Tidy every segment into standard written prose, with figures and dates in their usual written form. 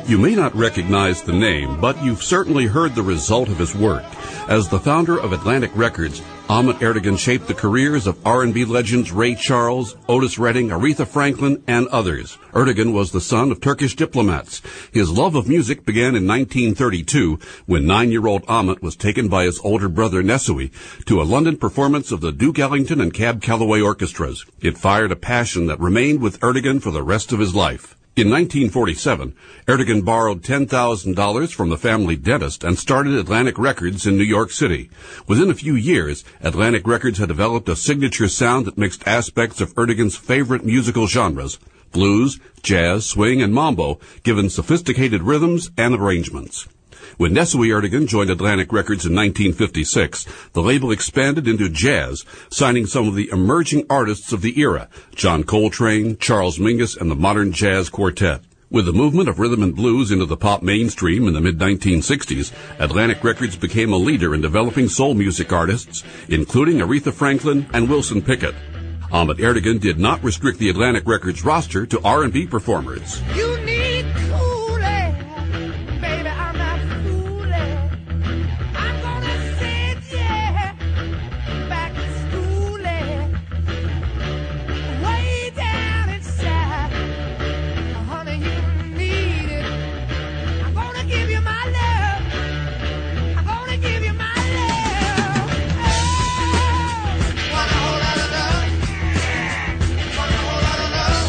You may not recognize the name, but you've certainly heard the result of his work. As the founder of Atlantic Records, Ahmet Ertegun shaped the careers of R&B legends Ray Charles, Otis Redding, Aretha Franklin, and others. Ertegun was the son of Turkish diplomats. His love of music began in 1932 when 9-year-old Ahmet was taken by his older brother Nesuhi to a London performance of the Duke Ellington and Cab Calloway orchestras. It fired a passion that remained with Ertegun for the rest of his life. In 1947, Ertegun borrowed $10,000 from the family dentist and started Atlantic Records in New York City. Within a few years, Atlantic Records had developed a signature sound that mixed aspects of Ertegun's favorite musical genres, blues, jazz, swing, and mambo, given sophisticated rhythms and arrangements. When Nesuhi Ertegun joined Atlantic Records in 1956, the label expanded into jazz, signing some of the emerging artists of the era, John Coltrane, Charles Mingus, and the Modern Jazz Quartet. With the movement of rhythm and blues into the pop mainstream in the mid-1960s, Atlantic Records became a leader in developing soul music artists, including Aretha Franklin and Wilson Pickett. Ahmet Ertegun did not restrict the Atlantic Records roster to R&B performers. You need cool air, baby, I'm not fooling. I'm gonna send you back to school, way down inside. Honey, you need it. I'm gonna give you my love. I'm gonna give you my love. Oh, want a whole lot of love. Want a whole lot of love.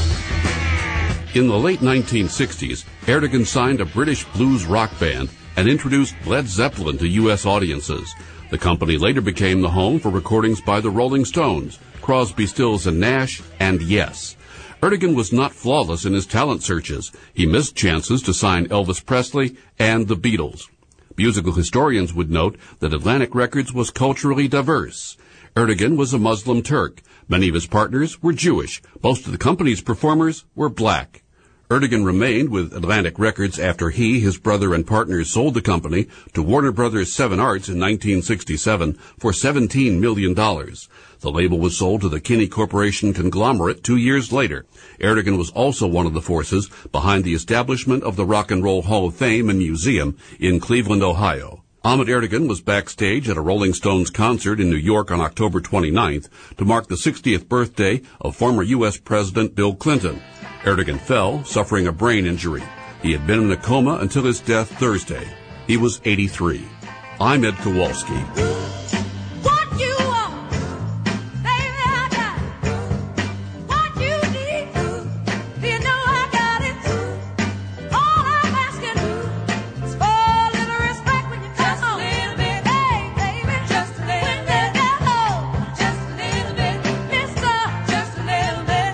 In the late 1960s, Ertegun signed a British blues rock band and introduced Led Zeppelin to U.S. audiences. The company later became the home for recordings by the Rolling Stones, Crosby, Stills and Nash, and Yes. Ertegun was not flawless in his talent searches. He missed chances to sign Elvis Presley and the Beatles. Musical historians would note that Atlantic Records was culturally diverse. Ertegun was a Muslim Turk. Many of his partners were Jewish. Most of the company's performers were black. Ertegun remained with Atlantic Records after he, his brother, and partners sold the company to Warner Brothers 7 Arts in 1967 for $17 million. The label was sold to the Kinney Corporation conglomerate 2 years later. Ertegun was also one of the forces behind the establishment of the Rock and Roll Hall of Fame and Museum in Cleveland, Ohio. Ahmet Ertegun was backstage at a Rolling Stones concert in New York on October 29th to mark the 60th birthday of former U.S. President Bill Clinton. Ertegun fell, suffering a brain injury. He had been in a coma until his death Thursday. He was 83. I'm Ed Kowalski. What you want, baby, I got it. What you need, you know I got it. All I'm asking is for a little respect when you come home. Just a little bit, hey, baby, just a little bit. When you get home, just a little bit. Mister, just a little bit.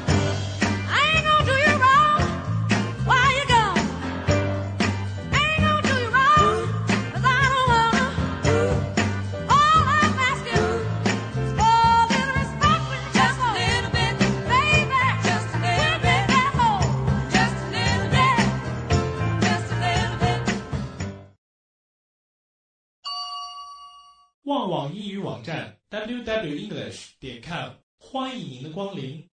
I ain't gonna do you wrong while you're gone. I ain't gonna do you wrong, 'cause I don't wanna. All I'm asking is for a little respect when you just a little bit, baby, just a little bit. At home, just a little bit, just a little bit. 旺网英语网站 www.english.com 欢迎您的光临。